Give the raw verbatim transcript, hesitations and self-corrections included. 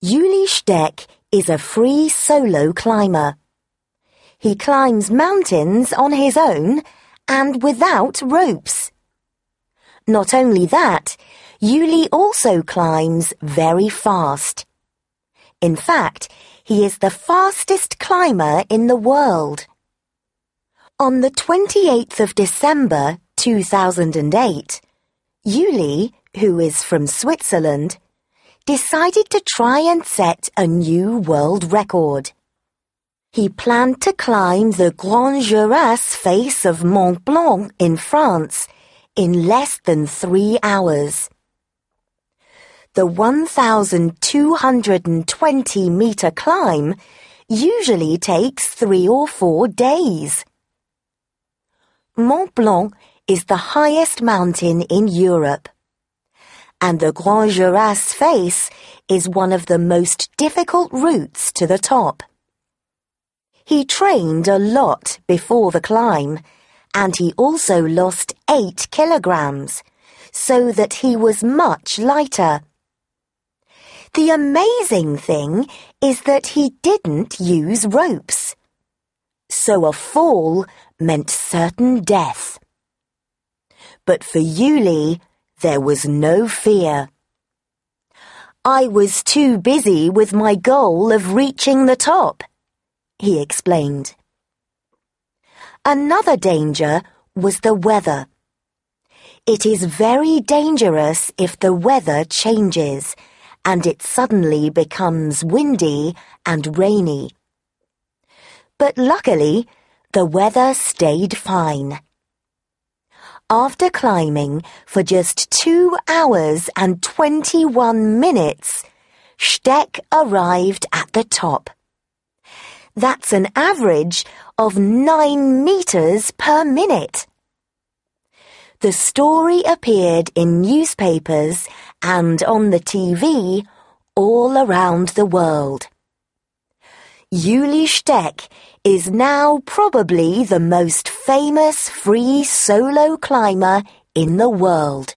Uli Steck is a free solo climber. He climbs mountains on his own and without ropes. Not only that, Uli also climbs very fast. In fact, he is the fastest climber in the world. On the twenty-eighth of December two thousand eight, Uli, who is from Switzerland, decided to try and set a new world record. He planned to climb the Grand Jurasse face of Mont Blanc in France in less than three hours. The one thousand two hundred twenty meter climb usually takes three or four days. Mont Blanc is the highest mountain in Europe, and the Grand Jurasse face is one of the most difficult routes to the top. He trained a lot before the climb, and he also lost eight kilograms, so that he was much lighter. The amazing thing is that he didn't use ropes, so a fall meant certain death. But for Uli, there was no fear. "I was too busy with my goal of reaching the top," he explained. Another danger was the weather. It is very dangerous if the weather changes and it suddenly becomes windy and rainy. But luckily, the weather stayed fine. After climbing for just two hours and twenty-one minutes, Steck arrived at the top. That's an average of nine meters per minute. The story appeared in newspapers and on the T V all around the world. Uli Steck is now probably the most famous free solo climber in the world.